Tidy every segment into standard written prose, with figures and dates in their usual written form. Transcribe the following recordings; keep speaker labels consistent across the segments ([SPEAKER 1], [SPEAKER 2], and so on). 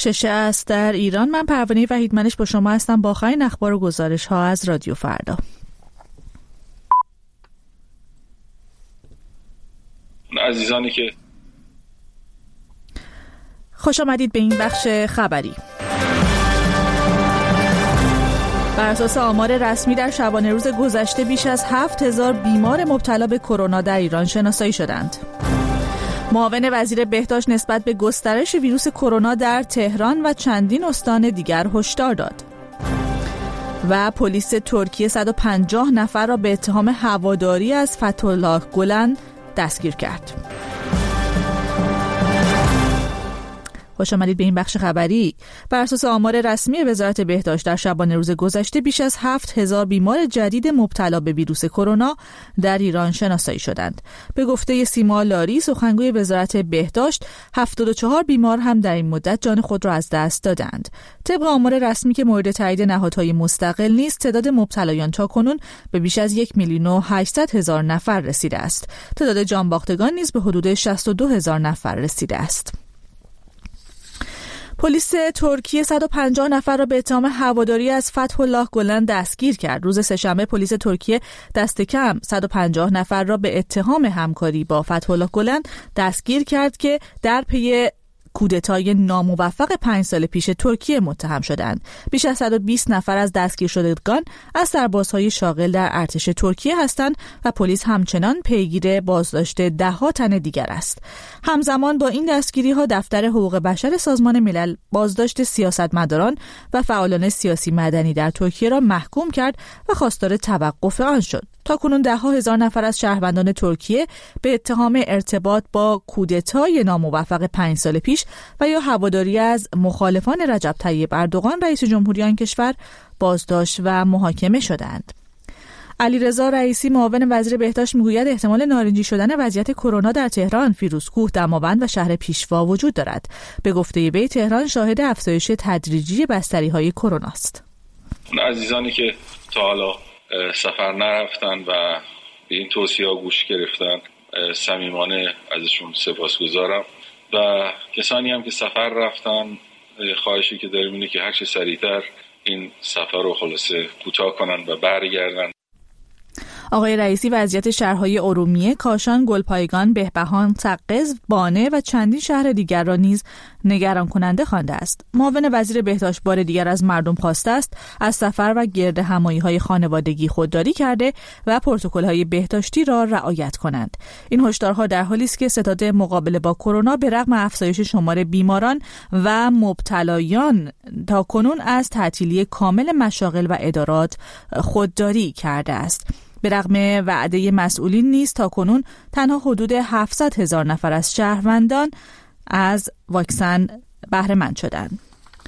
[SPEAKER 1] 6 است در ایران. من پروانه وحیدمنش با شما هستم با آخرین اخبار و گزارش ها از رادیو فردا.
[SPEAKER 2] عزیزانی که
[SPEAKER 1] خوش آمدید به این بخش خبری. بر اساس آمار رسمی در شبانه روز گذشته بیش از 7000 بیمار مبتلا به کرونا در ایران شناسایی شدند. معاون وزیر بهداشت نسبت به گسترش ویروس کرونا در تهران و چندین استان دیگر هشدار داد. و پلیس ترکیه 150 نفر را به اتهام هواداری از فتح‌الله گلن دستگیر کرد. خوش آمدید به این بخش خبری. بر اساس آمار رسمی وزارت بهداشت در شبانه روز گذشته بیش از 7000 بیمار جدید مبتلا به ویروس کرونا در ایران شناسایی شدند. به گفته سیما لاری سخنگوی وزارت بهداشت 74 بیمار هم در این مدت جان خود را از دست دادند. طبق آمار رسمی که مورد تایید نهادهای مستقل نیست، تعداد مبتلایان تاکنون به بیش از 1,800,000 نفر رسیده است. تعداد جانباختگان نیز به حدود 62,000 نفر رسیده است. پلیس ترکیه 150 نفر را به اتهام هواداری از فتح‌الله گلن دستگیر کرد. روز سه‌شنبه پلیس ترکیه دست کم 150 نفر را به اتهام همکاری با فتح‌الله گلن دستگیر کرد که در پی کودتای ناموفق 5 سال پیش ترکیه متهم شدند. بیش از 120 نفر از دستگیر شدگان از سربازهای شاغل در ارتش ترکیه هستند و پلیس همچنان پیگیر بازداشت ده‌ها تن دیگر است. همزمان با این دستگیری‌ها دفتر حقوق بشر سازمان ملل بازداشت سیاستمداران و فعالان سیاسی مدنی در ترکیه را محکوم کرد و خواستار توقف آن شد. تاکنون 10,000 نفر از شهروندان ترکیه به اتهام ارتباط با کودتای ناموفق 5 سال پیش و یا هواداری از مخالفان رجب طیب اردوغان رئیس جمهوری آن کشور بازداشت و محاکمه شدند. علیرضا رئیسی معاون وزیر بهداشت میگوید احتمال نارنجی شدن وضعیت کرونا در تهران، فیروزکوه، دماوند و شهر پیشوا وجود دارد. به گفته وی تهران شاهد افزایش تدریجی بستری‌های کرونا است.
[SPEAKER 2] عزیزانی که تا حالا سفر نرفتن و به این توصیه‌ها گوش گرفتن صمیمانه ازشون سپاسگزارم و کسانی هم که سفر رفتن خواهشی که داریم اینه که هر چه سریعتر این سفر رو خلاصه کوتاه کنن و برگردن.
[SPEAKER 1] آقای رئیسی وضعیت شهرهای ارومیه، کاشان، گلپایگان، بهبهان، سقز، بانه و چندین شهر دیگر را نیز نگران کننده خوانده است. معاون وزیر بهداشت بار دیگر از مردم خواسته است از سفر و گرد همایی‌های خانوادگی خودداری کرده و پروتکل‌های بهداشتی را رعایت کنند. این هشدارها در حالی است که ستاد مقابله با کرونا به رغم افزایش شمار بیماران و مبتلایان تاکنون از تعطیلی کامل مشاغل و ادارات خودداری کرده است. به رغم وعده مسئولین نیز تاکنون تنها حدود 700,000 نفر از شهروندان از واکسن بهره مند شدند.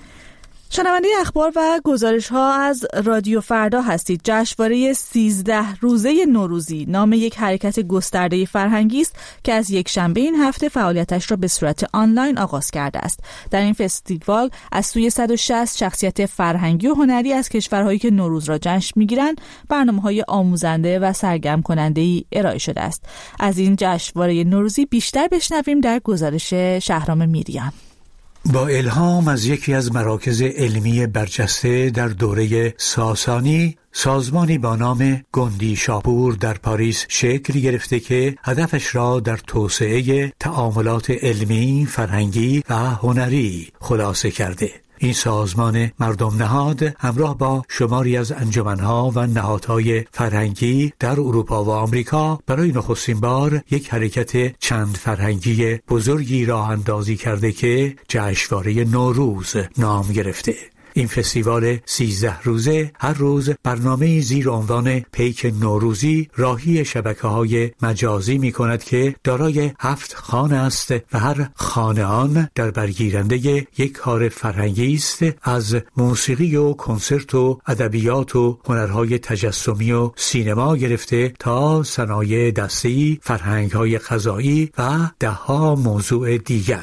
[SPEAKER 1] شنونده اخبار و گزارش ها از رادیو فردا هستید. جشنواره 13 روزه نوروزی نام یک حرکت گسترده فرهنگی است که از یک شنبه این هفته فعالیتش را به صورت آنلاین آغاز کرده است. در این فستیوال از سوی 160 شخصیت فرهنگی و هنری از کشورهایی که نوروز را جشن می‌گیرند برنامه‌های آموزنده و سرگرم کننده‌ای ارائه شده است. از این جشنواره نوروزی بیشتر بشنویم در گزارش شهرام میریان.
[SPEAKER 3] با الهام از یکی از مراکز علمی برجسته در دوره ساسانی، سازمانی با نام گندی شاپور در پاریس شکل گرفته که هدفش را در توسعه تعاملات علمی، فرهنگی و هنری خلاصه کرده. این سازمان مردم نهاد همراه با شماری از انجمنها و نهادهای فرهنگی در اروپا و آمریکا برای نخستین بار یک حرکت چند فرهنگی بزرگی راه اندازی کرده که جشنواره نوروز نام گرفته. این فستیوال 13 روزه هر روز برنامه‌ای زیر عنوان پیک نوروزی راهی شبکه‌های مجازی می‌کند که دارای 7 خانه است و هر خانه آن در برگیرنده یک کار فرهنگی است، از موسیقی و کنسرت و ادبیات و هنرهای تجسمی و سینما گرفته تا صنایع دستی، فرهنگ‌های غذایی و ده‌ها موضوع دیگر.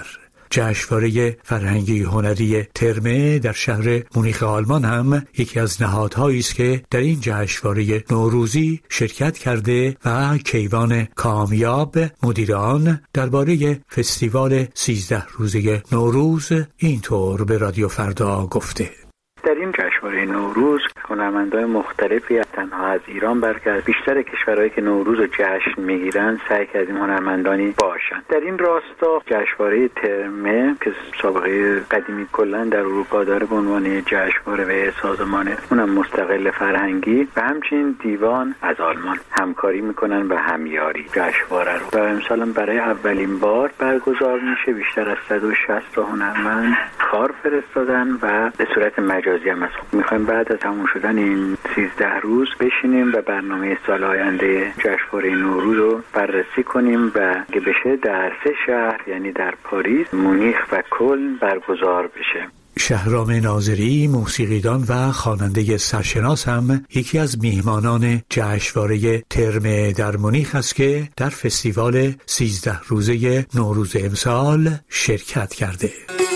[SPEAKER 3] جشنواره فرهنگی هنری ترمه در شهر مونیخ آلمان هم یکی از نهادهایی است که در این جشنواره نوروزی شرکت کرده و کیوان کامیاب مدیر آن درباره فستیوال 13 روزه نوروز اینطور به رادیو فردا گفته:
[SPEAKER 4] در این جشنواره نوروز هنرمندان مختلفی تنها از ایران بلکه از بیشتر کشورهایی که نوروز رو جشن میگیرن سعی کردیم هنرمندانی باشن. در این راستا جشنواره ترمه که سابقه قدیمی کلا در اروپا داره به عنوان جشنواره و سازمان اونم مستقل فرهنگی و همچنین دیوان از آلمان همکاری میکنن و همیاری جشنواره رو و امسال برای اولین بار برگزار میشه. بیشتر از 160 تا هنرمند کار فرستادن و به صورت مجازی هم میخوایم بعد از تموم شدن این 13 روز بشینیم و برنامه سال آینده جشنواره نوروز رو بررسی کنیم و اگه بشه در 3 شهر یعنی در پاریس، مونیخ و کلن برگزار بشه.
[SPEAKER 3] شهرام ناظری موسیقیدان و خواننده سرشناس هم یکی از میهمانان جشنواره ترمه در مونیخ است که در فستیوال 13 روزه نوروز امسال شرکت کرده.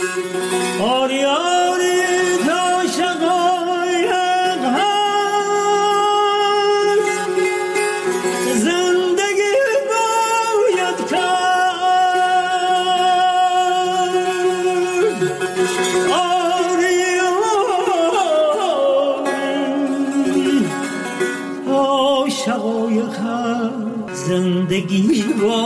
[SPEAKER 5] زندگی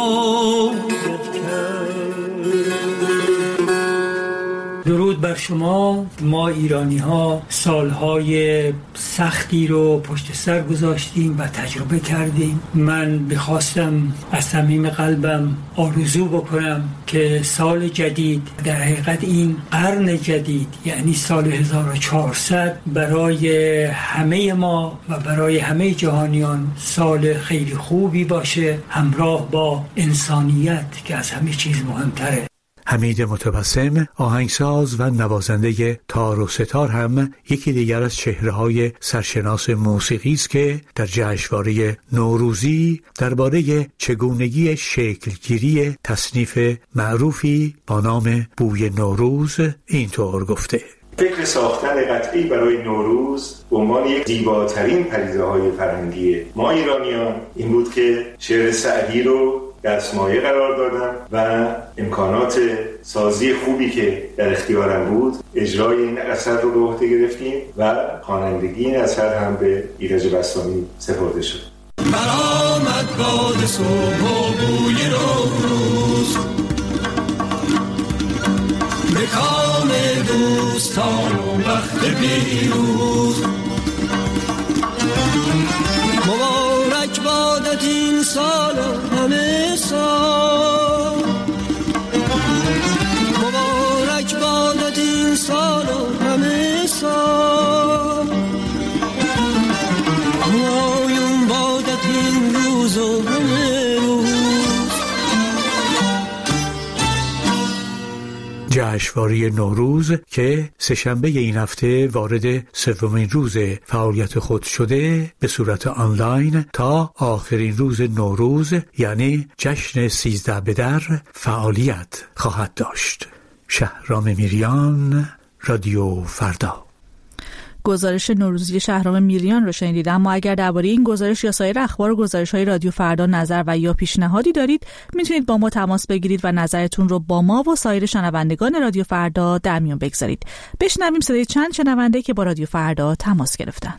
[SPEAKER 5] درود بر شما. ما ایرانی ها سالهای سختی رو پشت سر گذاشتیم و تجربه کردیم. من بخواستم از صمیم قلبم آرزو بکنم که سال جدید، در حقیقت این قرن جدید یعنی سال 1400 برای همه ما و برای همه جهانیان سال خیلی خوبی باشه، همراه با انسانیت که از همه چیز مهمتره.
[SPEAKER 3] حمید متبسم آهنگساز و نوازنده تار و ستار هم یکی دیگر از چهره‌های سرشناس موسیقی است که در جشنواره نوروزی درباره چگونگی شکلگیری تصنیف معروفی با نام بوی نوروز اینطور گفته:
[SPEAKER 6] فکر ساختن قطعی برای نوروز به عنوان یک زیباترین پدیده‌های فرهنگی ما ایرانیان این بود که شعر سعدی رو دستمایه قرار دادم و امکانات سازی خوبی که در اختیارم بود اجرای این اثر رو به عهده گرفتیم و خوانندگی این اثر هم به ایرج بستامی سپرده شد.
[SPEAKER 7] برآمد باد صبح و بوی نوروز به کام دوستان و وقت پیروز، مبارک بادت این سال و همه سال، مبارک بادت این سال و همه سال، آیون بادت این روز و همه روز.
[SPEAKER 3] جشنواره نوروز که سه‌شنبه این هفته وارد 3مین روز فعالیت خود شده به صورت آنلاین تا آخرین روز نوروز یعنی جشن 13 بدر فعالیت خواهد داشت. شهرام میریان، رادیو فردا.
[SPEAKER 1] گزارش نوروزی شهرام میریان رو شنیدید. اما اگر درباره این گزارش یا سایر اخبار و گزارش‌های رادیو فردا نظر و یا پیشنهادی دارید میتونید با ما تماس بگیرید و نظرتون رو با ما و سایر شنوندگان رادیو فردا در میون بگذارید. بشنویم صدای چند شنونده که با رادیو فردا تماس گرفتن.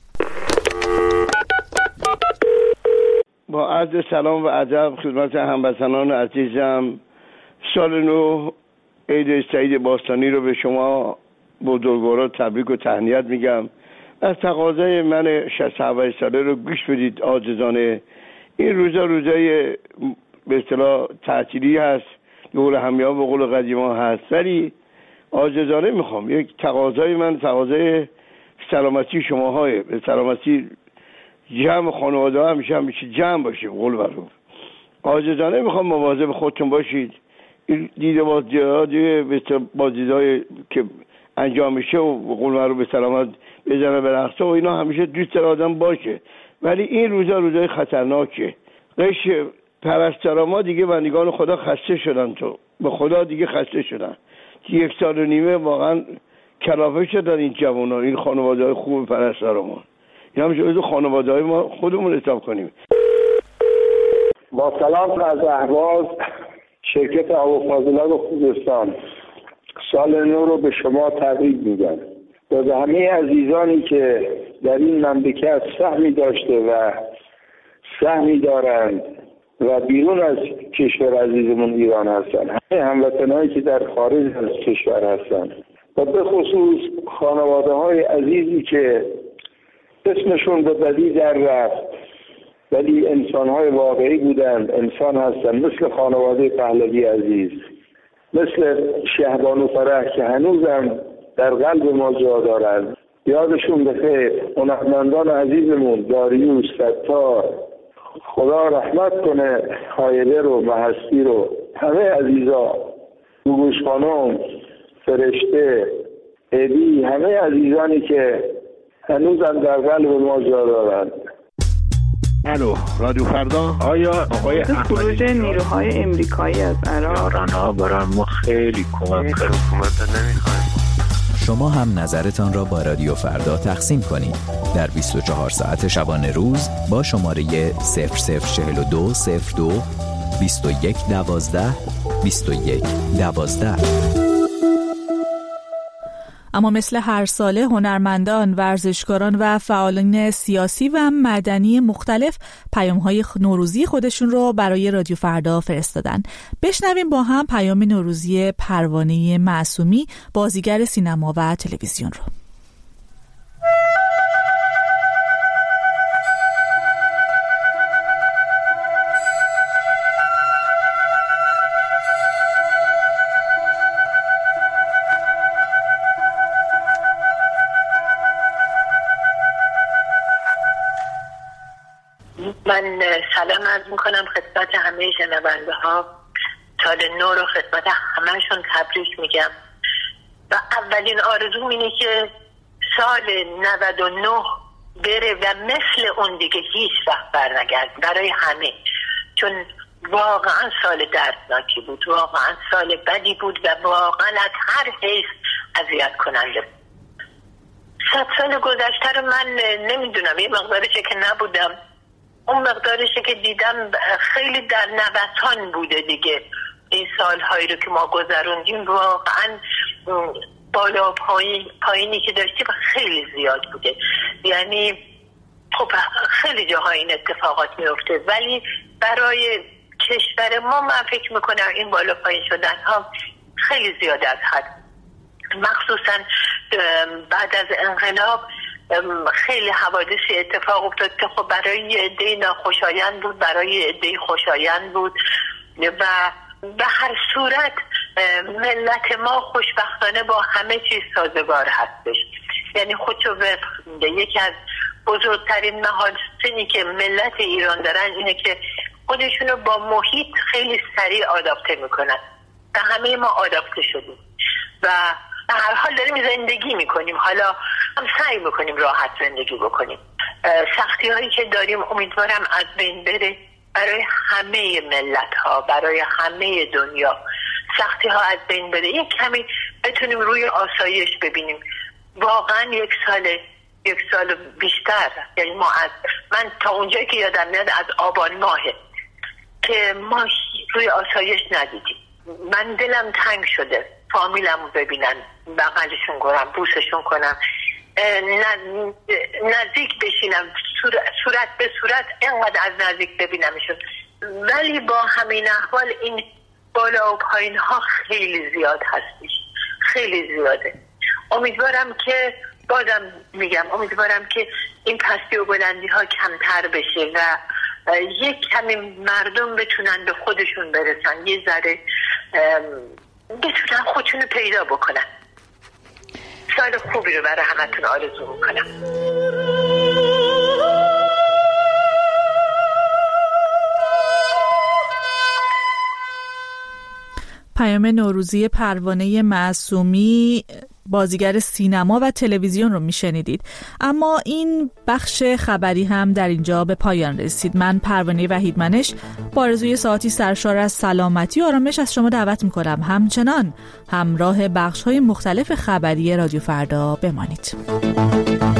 [SPEAKER 8] با عرض سلام و ادب خدمت هموطنان عزیزم، سال نو عید سعید باستانی رو به شما بزرگواران تبریک و تهنیت میگم. از تقاضای من 67 ساله رو گوش بدید عاجزانه. این روزای به اصطلاح تعطیلی هست، دور همیان به قول قدیما هست، ولی عاجزانه میخوام یک تقاضای من تقاضای سلامتی شماهای، به سلامتی جمع خانواده همیشه جمع باشیم قول برو. عاجزانه میخوام مواظب خودتون باشید. این دیده بازدیدهای که انجام میشه و قول رو به سلامت بزنه به رقصه و اینا همیشه دوست داره آدم باشه، ولی این روزای خطرناکه. قش پرستارا ما دیگه بندگان خدا خسته شدن، تو به خدا دیگه خسته شدن که 1.5 سال واقعا کلافه شدن این جوونا، این خانواده‌های خوب پرستارا ما. این هم جزو خانواده‌های ما خودمون حساب کنیم.
[SPEAKER 9] با سلام از اهواز شرکت هوافاضلاب خوزستان، سال نو رو به شما تبریک میگم و به همه عزیزانی که در این مملکت سهمی داشته و سهمی دارند و بیرون از کشور عزیزمون ایران هستند، همه هموطنایی که در خارج از کشور هستند و به خصوص خانواده های عزیزی که اسمشون به بدی در رفت ولی انسان‌های واقعی بودند، انسان هستند، مثل خانواده پهلوی عزیز، مثل شهبانو فرح که هنوزم در قلب ما جا دارند. یادشون بخیر. هنرمندان عزیزمون داریوش، ستار، خدا رحمت کنه هایده رو، محستی رو، همه عزیزا، گوگوش خانم، فرشته، ابی، همه عزیزانی که هنوزم در قلب ما جا دارند.
[SPEAKER 10] الو، رادیو فردا.
[SPEAKER 11] آیا آقای
[SPEAKER 12] خروج نیروهای امریکایی از عراق
[SPEAKER 11] ایران‌ها برای ما خیلی کمک کرد. حکومت نمی‌خوایم.
[SPEAKER 13] شما هم نظرتان را با رادیو فردا تقسیم کنید در 24 ساعت شبانه روز با شماره 0042 02 21 12 21 12.
[SPEAKER 1] اما مثل هر ساله هنرمندان، ورزشکاران و فعالان سیاسی و مدنی مختلف پیام‌های نوروزی خودشون رو برای رادیو فردا فرستادن. بشنویم با هم پیام نوروزی پروانه معصومی، بازیگر سینما و تلویزیون رو.
[SPEAKER 14] من سلام عرض میکنم خدمت همه شنونده ها. سال نو رو خدمت همهشون تبریک میگم و اولین آرزوم اینه که سال 99 بره و مثل اون دیگه هیچ وقت برنگرد برای همه، چون واقعا سال دردناکی بود، واقعا سال بدی بود و واقعا از هر حیث اذیت کننده بود. 100 سال گذشته رو من نمیدونم، یه مقدارشه که نبودم، اون مقدارشه که دیدم خیلی در نوسان بوده دیگه. این سالهایی رو که ما گذروندیم واقعا بالا و پایینی که داشتیم خیلی زیاد بوده. یعنی خب خیلی جاها این اتفاقات میفته، ولی برای کشور ما من فکر میکنم این بالا پایین شدن ها خیلی زیاد از حد، مخصوصا بعد از انقلاب خیلی حوادثی اتفاق افتاد که خب برای یه عده ناخوشایند بود، برای یه عده خوشایند بود و به هر صورت ملت ما خوشبختانه با همه چیز سازگار هستش. یعنی خودشو یکی از بزرگترین محاسنی که ملت ایران دارن اینه که خودشونو با محیط خیلی سریع آداپته میکنن و همه ما آداپته شدیم و به هر حال داریم زندگی میکنیم. حالا هم سعی میکنیم راحت زندگی بکنیم. سختی هایی که داریم امیدوارم از بین بره برای همه ملت ها، برای همه دنیا. سختی ها از بین بره، یک کمی بتونیم روی آسایش ببینیم. واقعا یک سال بیشتر، یعنی من تا اونجایی که یادم میاد از آبان ماهه که ما روی آسایش ندیدیم. من دلم تنگ شده فامیلمو ببینن، بغلشون کنم، بوسشون کنم، نزدیک بشینم، صورت به صورت اینقدر از نزدیک ببینمشون. ولی با همین احوال این بالا و پایین ها خیلی زیاد هستش، خیلی زیاده. امیدوارم که بازم میگم امیدوارم که این پستی و بلندی ها کمتر بشه و یک کمی مردم بتونن به خودشون برسن، یه ذره بتونن خودشونو پیدا بکنن. سال خوبی رو برای همتون آرزو میکنم.
[SPEAKER 1] پیام نوروزی پروانه معصومی بازیگر سینما و تلویزیون رو میشنیدید. اما این بخش خبری هم در اینجا به پایان رسید. من پروانه وحیدمنش با آرزوی ساعتی سرشار از سلامتی و آرامش از شما دعوت میکنم همچنان همراه بخش‌های مختلف خبری رادیو فردا بمانید.